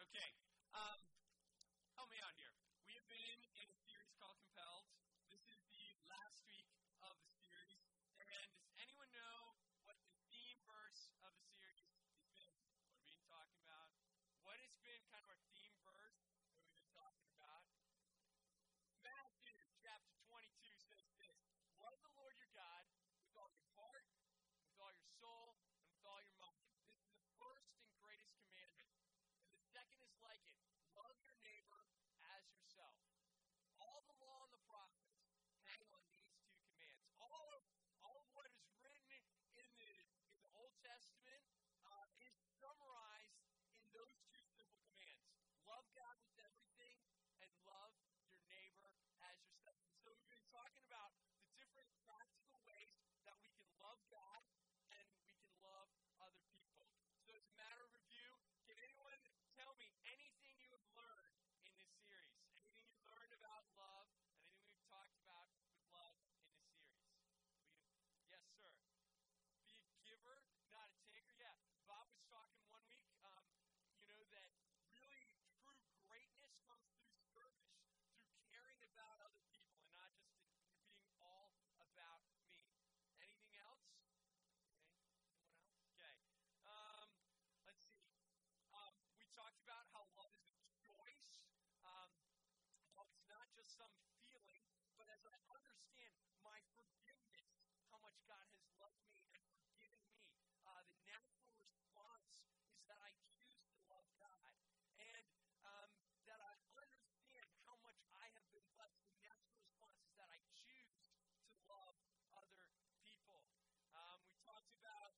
Okay, help me out here. We have been in a series called Compelled. This is the last week of the series. And does anyone know what the theme verse of the series has been? What have we been talking about? What has been kind of our theme verse that we've been talking about? Matthew chapter 22 says this: love the Lord your God with all your heart, with all your soul, and with all your mind. This is the first and greatest commandment. And the second is like it: love your neighbor as yourself. All the law and the prophets hang on these two commands. All of what is written in the Old Testament is summarized in those two simple commands: love God with everything and love your neighbor as yourself. And so we've been talking about the different practical ways that we can love God and we can love other people. So as a matter of review, can anyone tell me anything you have learned in this series? Anything you learned about love? Anything we've talked about with love in this series? Yes, sir. Be a giver, not a taker. Yeah, Bob was talking one week, that really true greatness comes through service, through caring about other people, and not just being all about me. Anything else? Okay. Anyone else? Okay. Let's see. We talked about how love is a choice. How it's not just some feeling, but as I understand my forgiveness, how much God has loved me and forgiven me, the natural response is that I choose to love God. And that I understand how much I have been blessed. The natural response is that I choose to love other people. We talked about,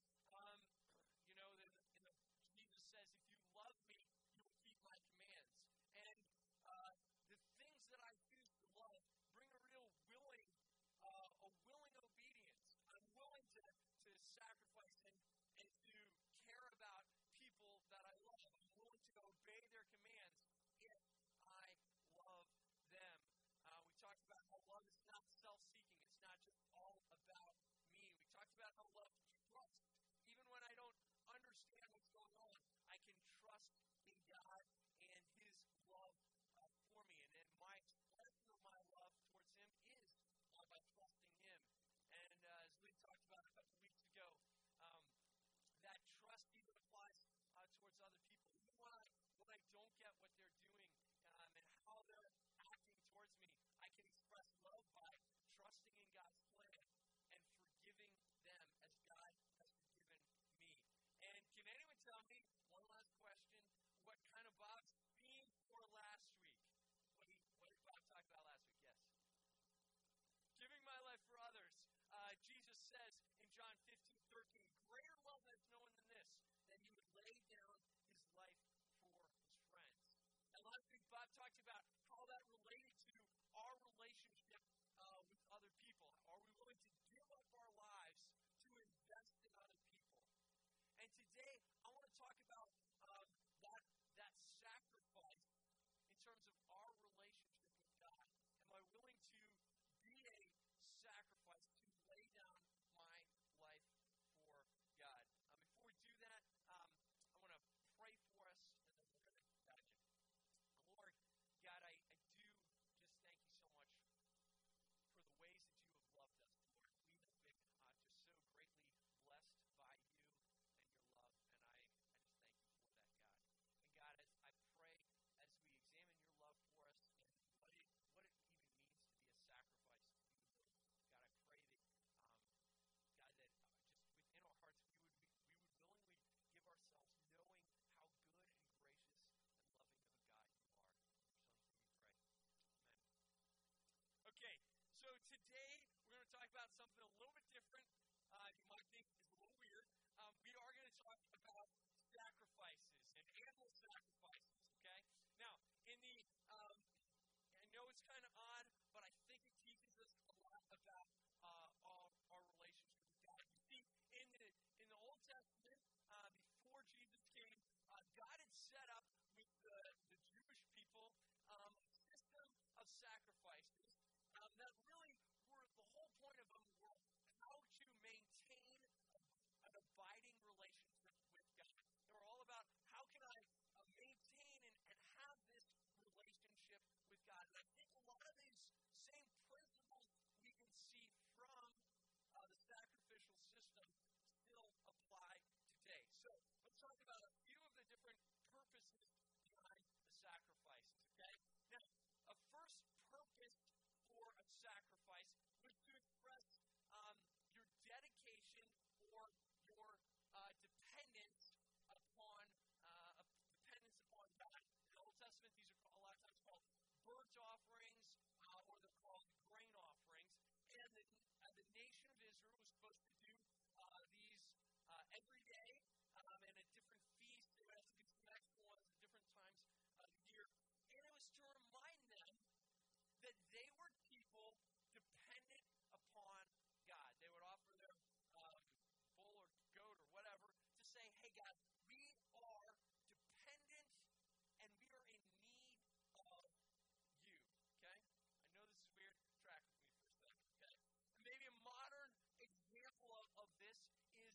Jesus says, if you love me, you will keep my commands. And the things that I choose to love bring a real willing obedience. I'm willing to sacrifice and to care about people that I love. I'm willing to obey their commands if I love them. We talked about how love is not self-seeking. It's not just all about me. We talked about how love is trust. Even when I don't understand what's going on, I can trust in God and His love for me. And then my expression of my love towards Him is by trusting Him. And as Lee talked about a couple weeks ago, that trust even applies towards other people. Even when I don't get what they're doing and how they're acting towards me, I can express love by trusting in God's plan and forgiving them as God has forgiven me. And can anyone tell me, one last question, what kind of Bob's theme for last week? What did Bob talk about last week? Yes. Giving my life for others. Jesus says in John 15:13, greater love has no one than this, that He would lay down His life for His friends. And last week, Bob talked about how that related to our relationship with other people. Are we willing to give up our lives to invest in other people? And today, I want to talk about that sacrifice in terms of our relationship with God. Am I willing to be a sacrifice, to lay down my life for God? Before we do that, I want to pray for us, and then we're going to dive in. Lord God, I do just thank you so much for the ways that you have loved us, Lord. We have been just so greatly blessed by you and your love, and I just thank you for that, God. And God, as I pray, as we examine your love for us and what it even means to be a sacrifice to you, Lord, God, I pray that, God, that just within our hearts we would willingly give ourselves, knowing how good and gracious and loving of a God you are. In your Son's name we pray. Amen. Okay, so today we're going to talk about something a little bit different. You might think is a little weird. We are going to talk about sacrifices and animal sacrifices. Okay. Now, I know it's kind of odd, but I think it teaches us a lot about our relationship with God. You see, in the Old Testament, before Jesus came, God had set up with the Jewish people a system of sacrifices that really were, the whole point of them were how to maintain a every day, and at different feasts. They would have to do some extra ones at different times of the year. And it was to remind them that they were people dependent upon God. They would offer their bull or goat or whatever to say, hey, God, we are dependent and we are in need of you. Okay? I know this is weird. Track with me for a second. Okay? And maybe a modern example of this is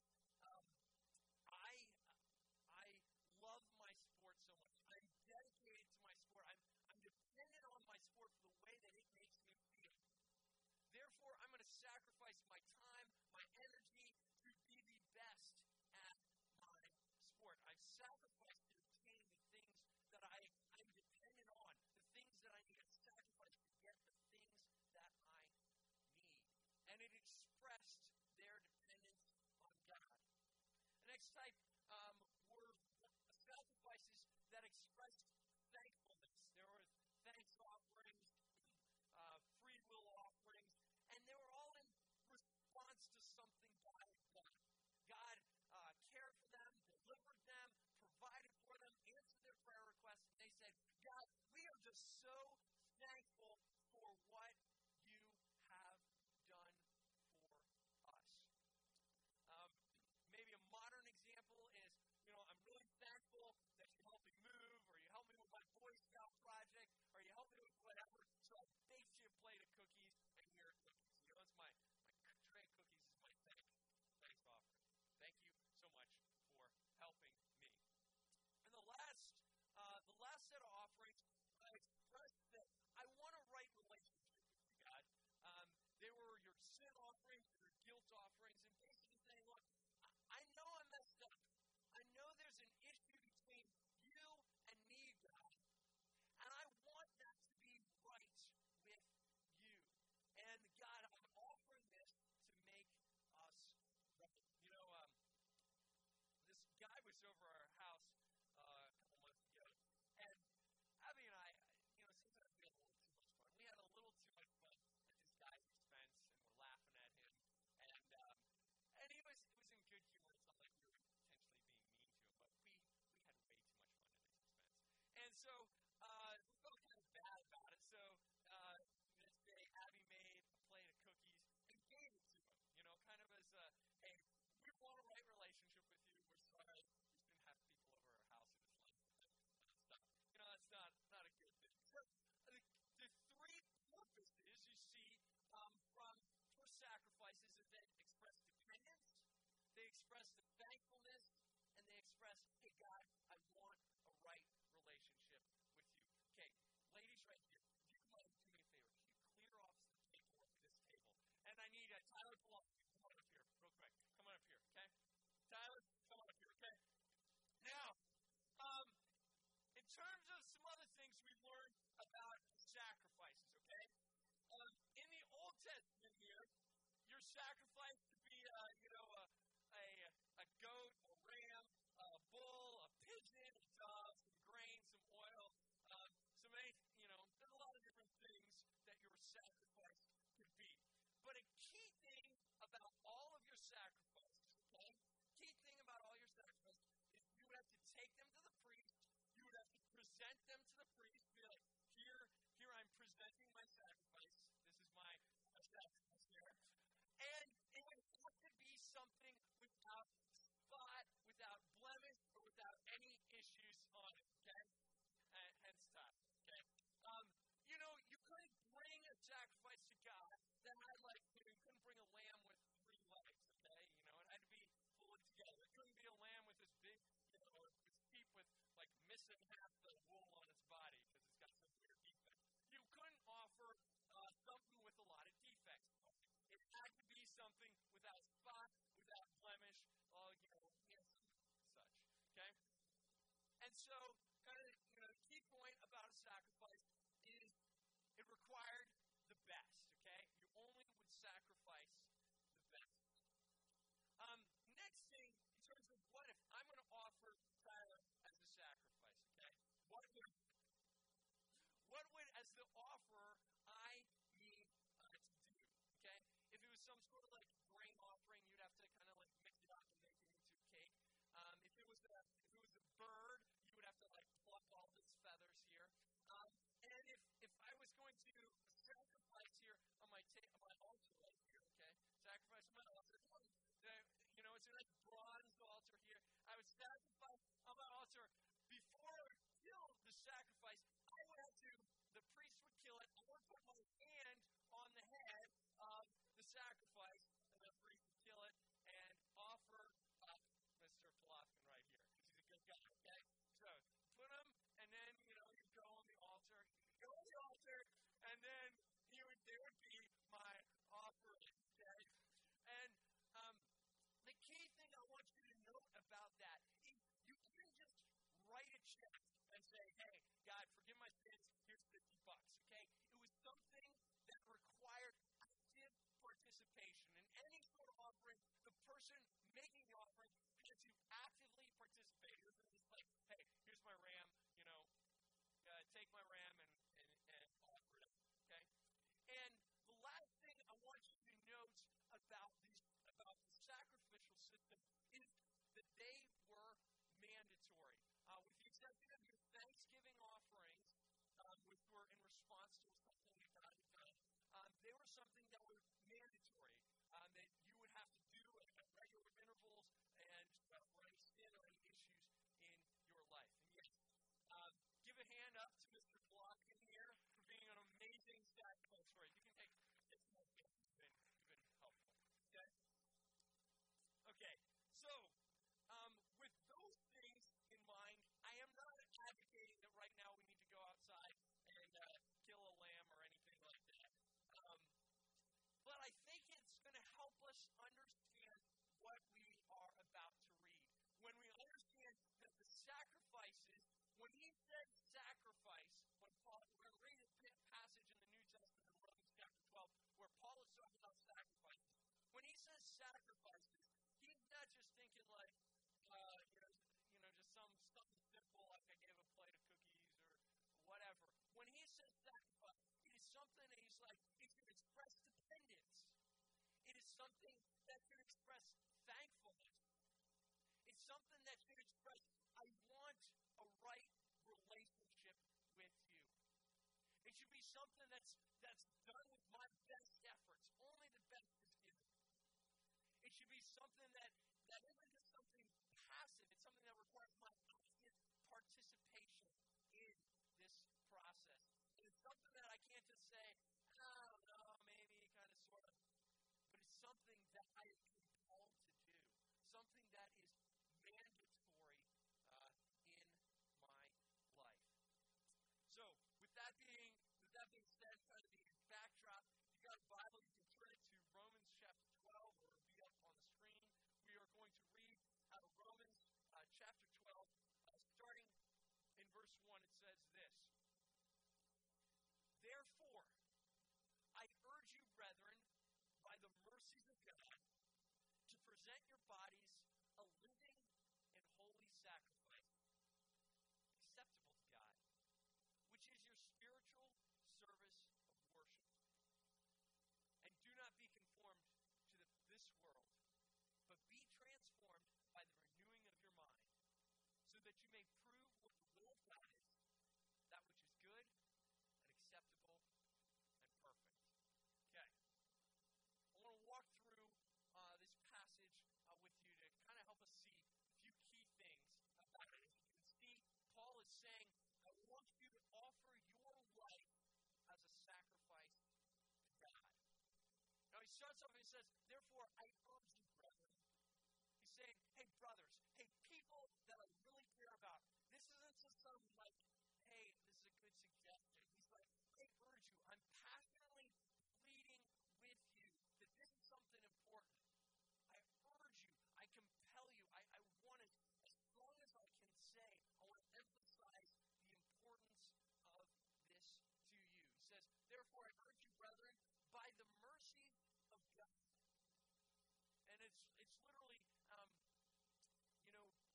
I love my sport so much. I'm dedicated to my sport. I'm dependent on my sport for the way that it makes me feel. Therefore, I'm going to sacrifice my time, my energy to be the best at my sport. I've sacrificed to obtain the things that I'm dependent on, the things that I need to sacrifice to get the things that I need. And it expressed their dependence on God. The next type were sacrifices that expressed thankfulness. There were thanks offerings, free will offerings, and they were all in response to something God had done. God cared for them, delivered them, provided for them, answered their prayer requests, and they said, God, we are just so thankful for what you have done for us. Maybe a modern example is, I'm really thankful that you helped me move, or you helped me with my Boy Scout project, or you helped me with whatever, so I baked you a plate of cookies, and here are cookies. It's my tray of cookies is my thanks offering. Thank you so much for helping me. And the last set of offerings, I expressed that I want a right relationship with you, God. They were your sin offerings, your guilt offerings, and basically saying, look, I know I messed up. I know there's an issue between you and me, God, and I want that to be right with you. And God, I'm offering this to make us right. This guy was over our house a couple months ago, and Abby and I, sometimes we had a little too much fun. We had a little too much fun at this guy's expense, and we're laughing at him, and it was in good humor. It's not like we were intentionally being mean to him, but we had way too much fun at his expense. And so we felt kind of bad about it. So next day, Abby made a plate of cookies and gave it to him, kind of as hey, we want a right relationship with you. We're sorry we shouldn't have people over our house who just like stuff. That's not a good thing. So the three purposes you see for sacrifices is that express dependence, they express the thankfulness, and they express, hey, God, I want a right relationship with you. Okay, ladies right here, if you come on, do me a favor. Can you clear off the paperwork at this table? And I need Tyler Palumbo. Come on up here, real quick. Come on up here, okay? Tyler, come on up here, okay? Now, in terms of some other things we learned about sacrifices, okay? In the Old Testament here, your sacrifice could be, a goat, a ram, a bull, a pigeon, a dove, some grain, some oil, there's a lot of different things that your sacrifice could be. But a key thing about all of your sacrifices, okay? Key thing about all your sacrifices is you would have to take them to the priest. You would have to present them to the priest. Be like, here I'm presenting my sacrifice. This is my sacrifice here. And it would have to be something without spot, without blemish, or without any issues on it, okay? Hence time, okay? You couldn't bring a sacrifice to God that had you couldn't bring a lamb with 3 legs, okay? It had to be fully together. It couldn't be a lamb with this big, its feet with missing half the wool on its body because it's got some weird defect. You couldn't offer something with a lot of defects. It had to be something without spot, without blemish, handsome, such. Okay? And so, the key point about a sacrifice is it required the best. Okay? You only would sacrifice the best. Next thing, in terms of what if I'm going to offer Tyler as a sacrifice. Okay? What would, as the offerer, I need to do? Okay? If it was some sort of grain offering, you'd have to kind of mix it up and make it into cake. person making the offering had to actively participate. It wasn't just like, hey, here's my ram, take my ram and offer it up. Okay? And the last thing I want you to note about the sacrificial system is that they were mandatory. With the exception of your Thanksgiving offerings, which were in response to something that God had done, they were something that were mandatory, that you would have to do at regular intervals and for any sin or any issues in your life. And yes, give a hand up to Mr. Block in here for being an amazing sacrifice story. You can take some more things. You've been helpful. Okay? Okay, so with those things in mind, I am not advocating that right now we need to go outside and kill a lamb or anything like that. But I think it's going to help us understand what we are about to read. When we understand that the sacrifices, when he said sacrifice, we're going to read a passage in the New Testament in Romans chapter 12 where Paul is talking about sacrifices. When he says sacrifices, he's not just thinking like, just something simple like I gave a plate of cookies or whatever. When he says sacrifice, it is something that he's like, it should express dependence. It is something that should express thankfulness. It's something that should express, I want a right relationship with you. It should be something that's done with my best efforts. Only the best is given. It should be something that isn't just something passive. It's something that requires my active participation in this process. And it's something that I can't just say, I don't know, maybe, kind of, sort of. But it's something that I am compelled to do. Something that is mandatory in my life. So, with that being said, kind of the backdrop, you got a Bible, you can turn it to Romans chapter 12, or it'll be up on the screen. We are going to read out of Romans chapter 12, starting in verse 1. It says this: Therefore, I urge you, brethren, by the mercies of God, to present your bodies a living and holy sacrifice, acceptable to God, which is your spiritual service of worship. And do not be conformed to this world, but be transformed by the renewing of your mind, so that you may prove what the will of God is, that which is good and acceptable and perfect. Okay. I want to walk through this passage with you to kind of help us see a few key things about it. As you can see, Paul is saying, I want you to offer your life as a sacrifice to God. Now he starts off and he says, therefore, I urge you, brethren. He's saying, hey, brothers, hey, people that I really care about. This isn't just some like, hey, this is a good suggestion. He's like, I urge you. I'm passionately pleading with you that this is something important. I urge you. I compel you. I want to, as strong as I can say, I want to emphasize the importance of this to you. He says, therefore, I urge you, brethren, by the mercies of God. And it's literally,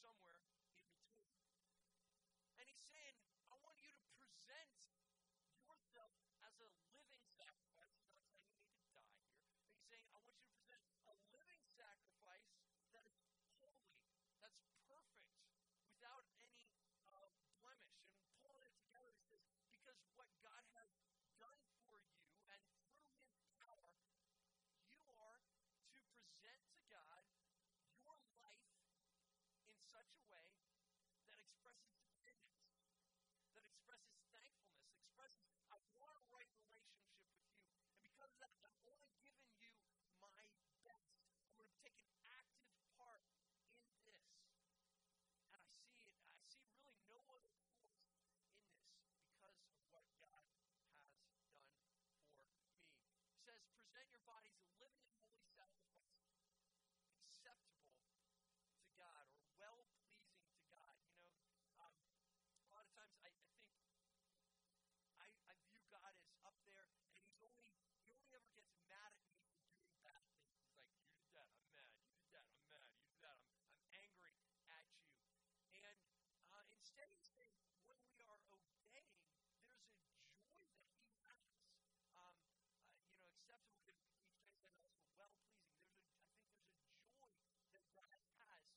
somewhere in between. And he's saying, I want you to present yourself as a living sacrifice. He's not saying you need to die here. But he's saying, I want you to present a living sacrifice that is holy, that's perfect, without any blemish. And pulling it together, he says, because what God has done for you, and through his power, you are to present to God your life in such a way that expresses dependence, that expresses thankfulness, expresses, I want a right relationship with you. And because of that, I'm only giving you my best. I'm going to take an active part in this. And I see really no other choice in this because of what God has done for me. He says, present your bodies a living and holy sacrifice, acceptable to God, or well-pleasing to God. You know, a lot of times I think I view God as up there, and he only ever gets mad at me for doing bad things. He's like, you did that, I'm mad. You did that, I'm mad. You did that, I'm angry at you. And instead he's saying, when we are obeying, there's a joy that he has. Acceptable could be translated also well-pleasing. I think there's a joy that God has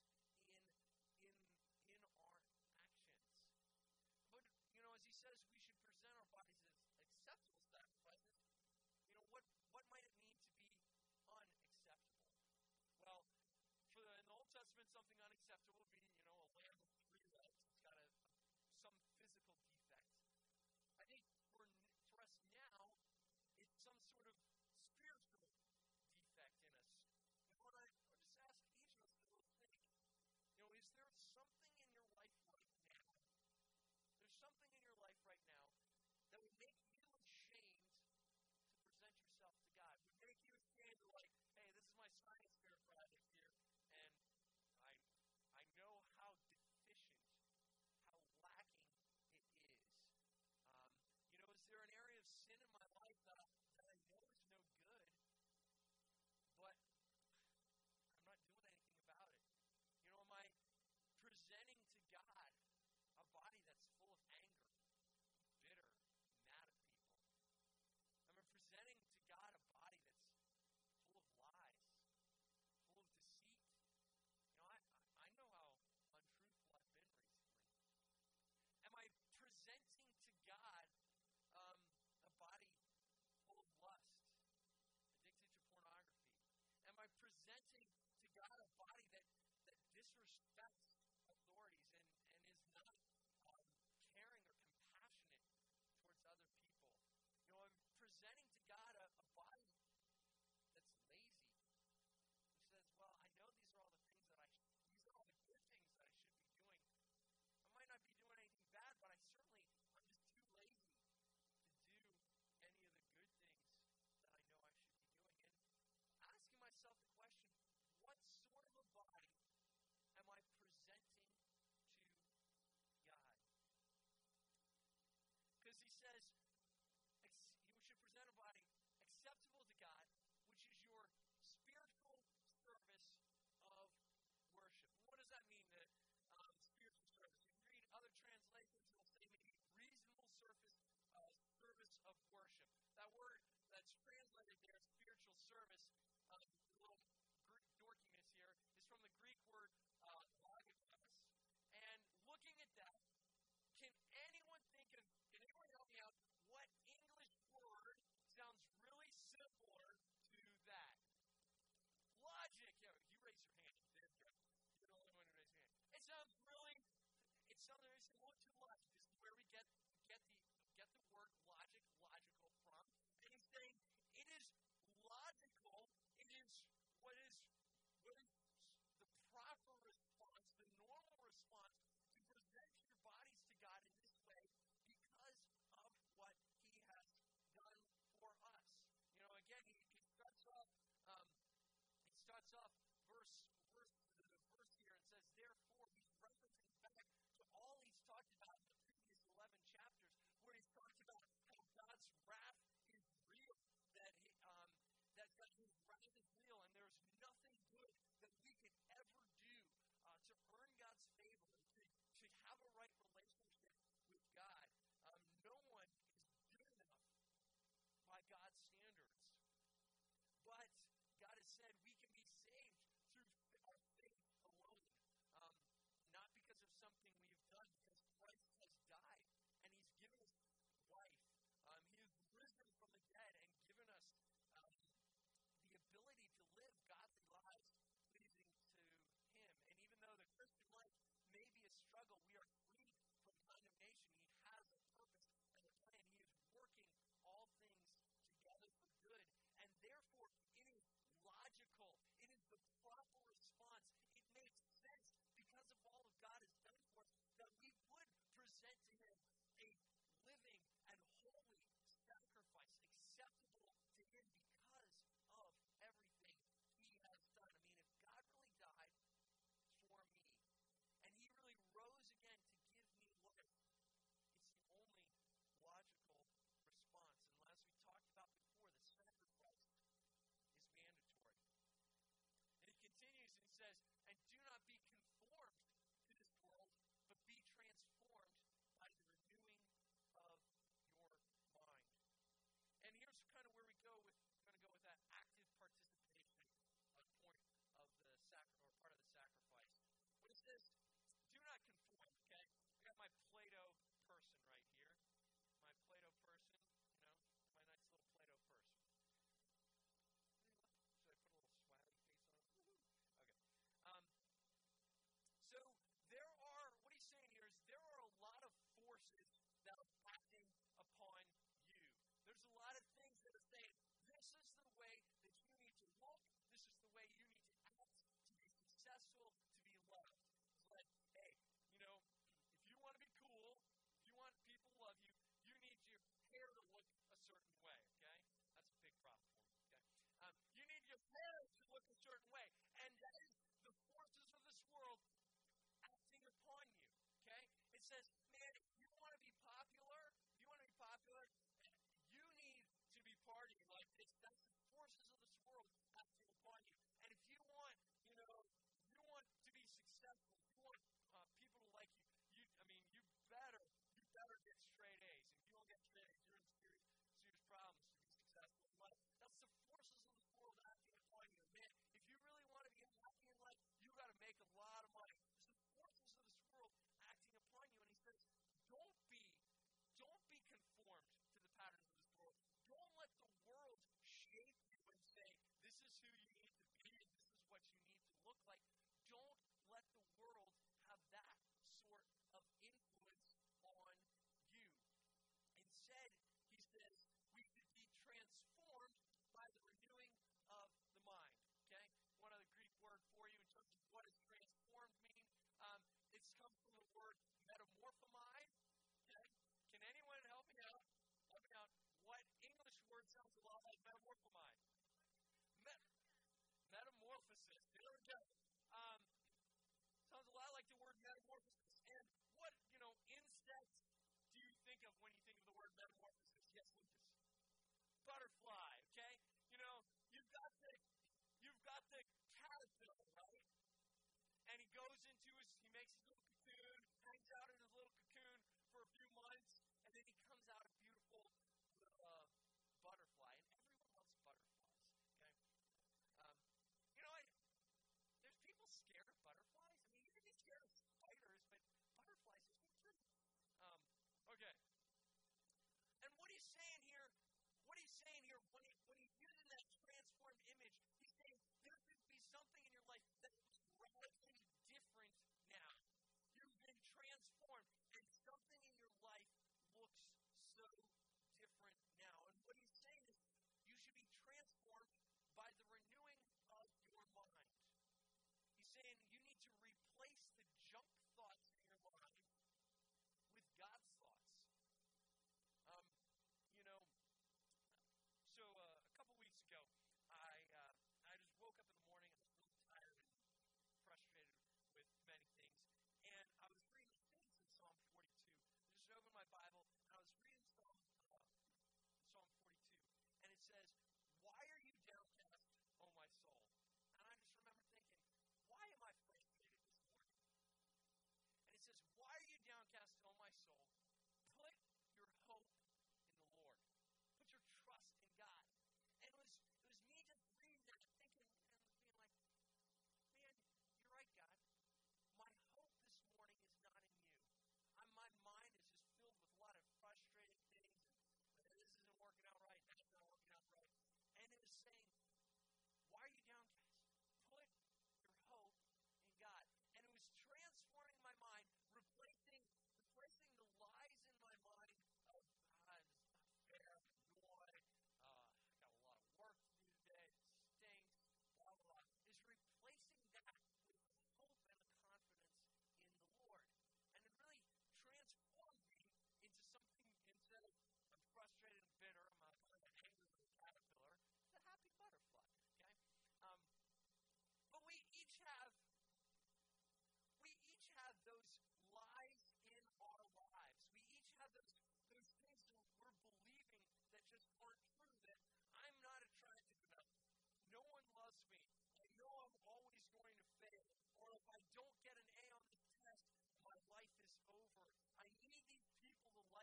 in our actions. But, as he says, we should present our bodies as acceptable sacrifices. What might it mean to be unacceptable? Well, in the Old Testament, something unacceptable would be, a lamb with 3 legs. It's got some physical defect. I think for us now, it's some sort of spiritual defect in us. And when I just ask each of us to really think, is there something in your life right now? There's something in your life right now that would make you ashamed to present yourself to God. Would make you ashamed to hey, this is my science fair project here, and I know how deficient, how lacking it is. Is there an area of sin in my life that I know is no good, but I'm not doing anything about it? Am I presenting to God a body that's full of anger, bitter, mad at people? Am I presenting to God a body that's full of lies, full of deceit? I know how untruthful I've been recently. Am I presenting to God a body full of lust, addicted to pornography? Am I presenting to God a body that disrespects authorities and is not caring or compassionate towards other people? I'm presenting to God a body that's lazy, who says, well, I know these are all the things these are all the good things that I should be doing. I might not be doing anything bad, but I'm just too lazy to do any of the good things that I know I should be doing. And asking myself the question, what sort of a body am I presenting to God? Because he says, you should present a body acceptable to God, which is your spiritual service of worship. What does that mean, spiritual service? If you read other translations, it'll say maybe reasonable service of worship. That word that's translated there, spiritual service, a little dorkiness here, is from the Greek word logos. And looking at that, can anyone help me out? What English word sounds really similar to that? Logic. Yeah, you raise your hand. There you go. You're the only one who raised your hand. It sounds very similar to logic. This is where we get the word logical from. And he's saying it is logical. It is what is the proper response, the normal response to present your bodies to God in this way because of what he has done for us. Again, he starts off verse here and says, therefore, he's referencing back to all these right relationship with God. No one is good enough by God's standards. But God has said we can be saved through our faith alone. Um, Not because of something we have done, because Christ has died and he's given us life. He has risen from the dead and given us the ability to live godly lives pleasing to him. And even though the Christian life may be a struggle, we are free from condemnation. He has a purpose and a plan. He is working all things together for good. And therefore, it is logical. It is the proper response. It makes sense because of all that God has done for us that we would present to him a living and holy sacrifice acceptable to him because of everything he has done. I mean, if God really died for me and he really rose again to give me life, it's the only logical response. And as we talked about before, the sacrifice is mandatory. And he continues and he says, and do not be conformed to this world, but be transformed by the renewing of your mind. And here's kind of where we go with, we're going to go with that active participation point of the or part of the sacrifice. When it says, do not conform, okay? I got my Play-Doh person right here. My Play-Doh person, my nice little Play-Doh person. Should I put a little swaggy face on it? Okay. So there are, what he's saying here is there are a lot of forces that are acting upon you. There's a lot of things that are saying, this is the way that you need to look, this is the way you need to act to be successful, to be loved. It's like, hey, if you want to be cool, if you want people to love you, you need your hair to look a certain way, okay? That's a big problem for me, okay? You need your hair to look a certain way, and that is the forces of this world acting upon you, okay? It says, man, if you want to be popular, you need to be partying like this. That's the forces of this world acting upon you. And if you want, you want to be successful, if you want people to like you better get straight A's. If you don't get straight A's, you're in serious problems to be successful in life. That's the forces of this world acting upon you. Man, if you really want to be happy in life, you got to make a lot of money. It's the forces of this world acting upon you. And he says, don't be conformed to the patterns of this world. Don't let the world shape you and say, this is who you need to be and this is what you need to look like. Don't let the world have that sort of influence on you. Instead, he says, we should be transformed by the renewing of the mind. Okay? One other Greek word for you in terms of what does transformed mean. It comes from the word metamorphomai. Okay? Can anyone help me out? What English word sounds a lot like metamorphomai? Metamorphosis. There we go. Sounds a lot like the word metamorphosis. And what, insect do you think of when you think of the word metamorphosis? Yes, Lucas. Butterfly, okay? You've got the caterpillar, right? And he makes his little cocoon, hangs out in his little cocoon for a few months, and then he comes out a beautiful butterfly. And everyone loves butterflies, okay? There's people scared of butterflies. I mean, you can be scared of spiders, but butterflies are so pretty. Okay. And what he's saying here, when he's using that transformed image, he's saying there could be something in your life that is radically different now. You've been transformed.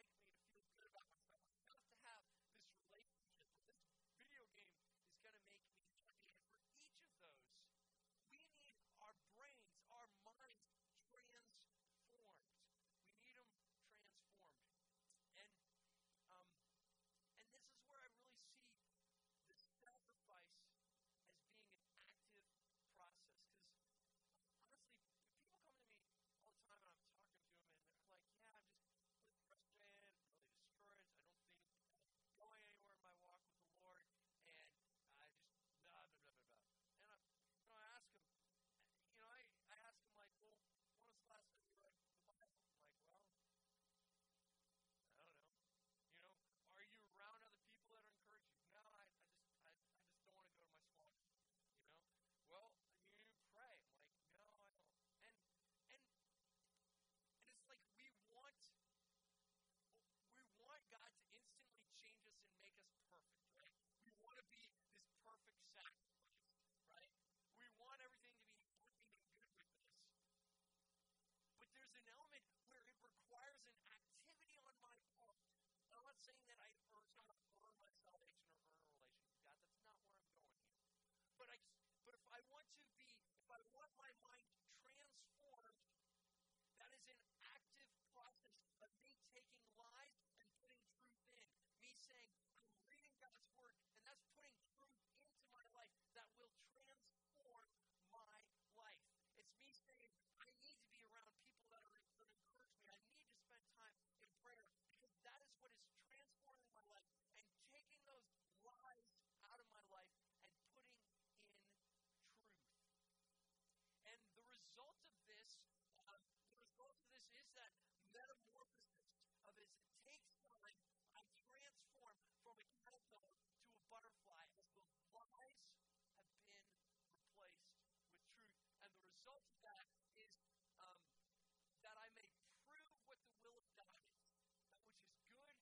like me to feel good about myself. I have to have this relationship. This video game is going to make me happy. And for each of those, we need our brains, our minds transformed. We need them transformed. And um, and this is where I really see the sacrifice as being an active process. Because honestly, people come to me all the time and I'm talking to them and they're like, yeah, I'm just really frustrated, really discouraged. I don't think I'm going anywhere in my walk with the Lord. And I just blah, blah, blah, blah, blah. And I ask them, I ask them like, well, when was the last time you read the Bible? I'm like, well, I don't know. Are you around other people that are encouraging you? No, I just don't want to go to my small group. You know, well, you pray. I'm like, no, I don't. And it's like we want God to instantly change us and make us perfect, right? We want to be this perfect sacrifice, right? We want everything to be happy and good with us. But there's an element where it requires an activity on my part. I'm not saying that I somehow earn my salvation or earn a relationship with God. That's not where I'm going here. But if I want my mind transformed, that is an active process of me taking lies and putting truth in. Me saying, I'm reading God's word, and that's putting truth into my life that will transform my life. It's me saying, I need to be around people that encourage me. I need to spend time in prayer because that is what is transforming my life and taking those lies out of my life and putting in truth. And the result of this is that metamorphosis of it takes time. I transform from a caterpillar to a butterfly as the lies have been replaced with truth. And the result of that is that I may prove what the will of God is, that which is good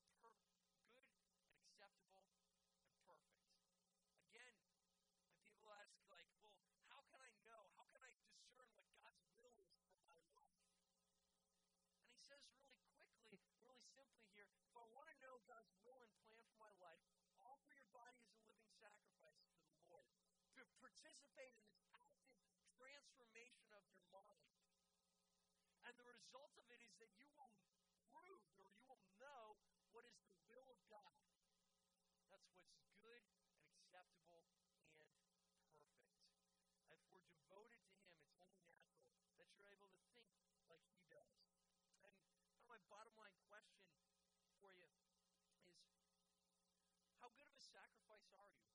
and acceptable and perfect. Again, when people ask, like, well, how can I know? How can I discern what God's will is for my life? And he says really quickly, really simply here, if I want to know God's will and plan for my life, offer your body as a living sacrifice to the Lord. To participate in this active transformation of your mind. And the result of it is that you will prove or you will know what is the will of God. That's what's good and acceptable and perfect. If we're devoted to Him, it's only natural that you're able to think like He does. And my bottom line question for you is, how good of a sacrifice are you?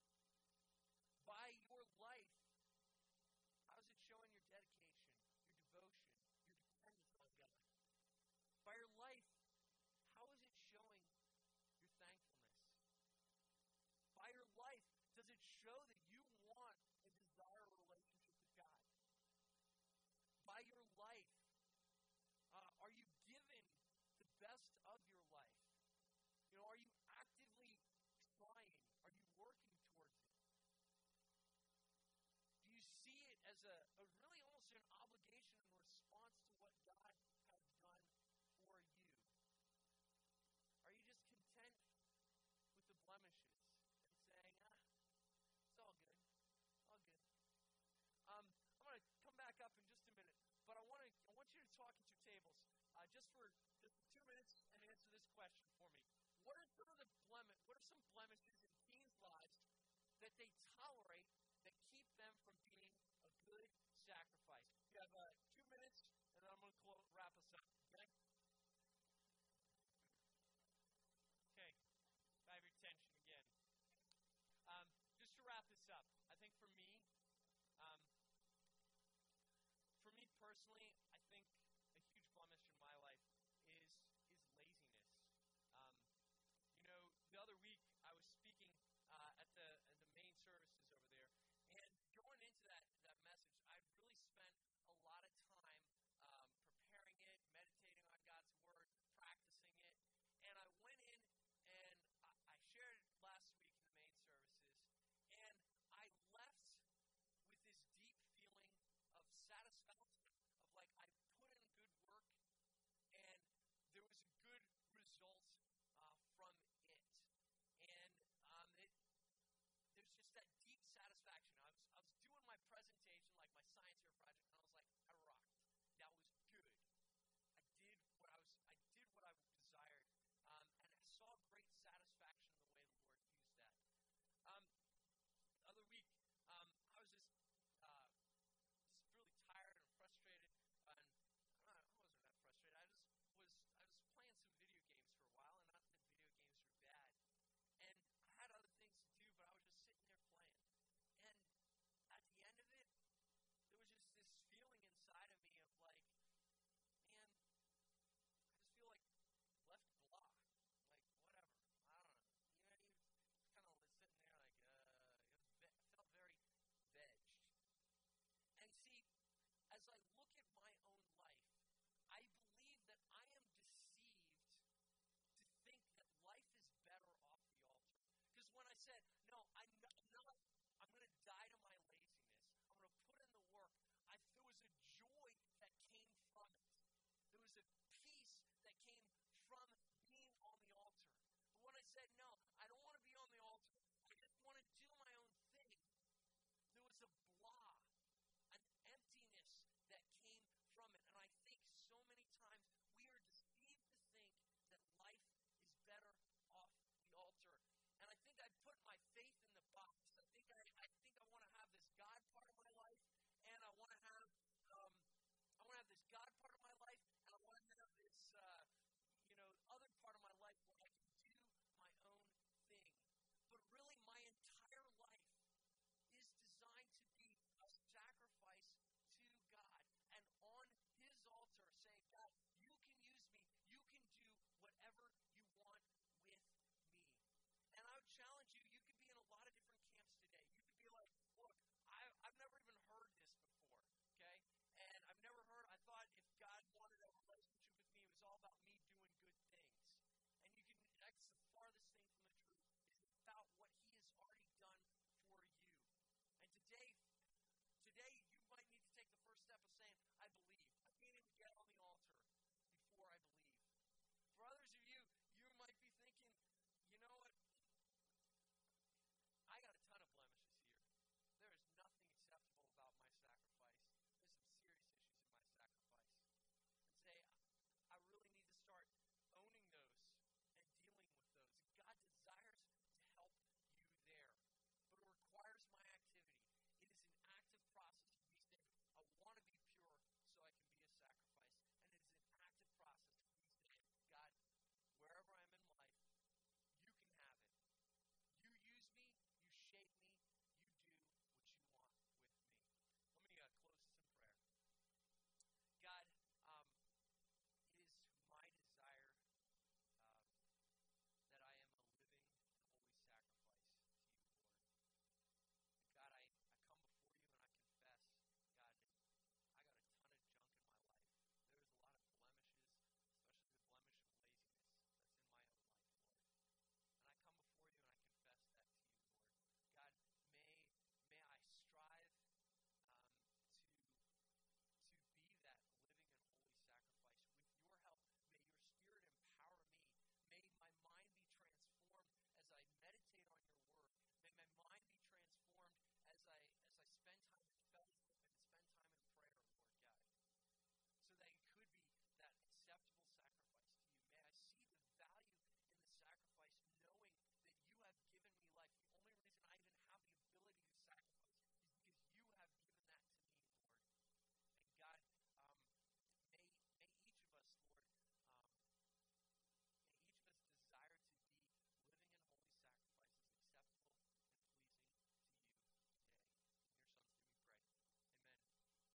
By your life, how is it showing your dedication, your devotion, your dependence on God? By your life, how is it showing your thankfulness? By your life, does it show that you want and desire a relationship with God? By your life, are you giving the best of your life? Are you actively trying? Are you working towards it? Do you see it as a really almost an obligation in response to what God has done for you? Are you just content with the blemishes and saying, it's all good, all good? I'm going to come back up in just a minute, but I want you to talk at your tables just for 2 minutes and answer this question for me. What are some blemishes in teens' lives that they tolerate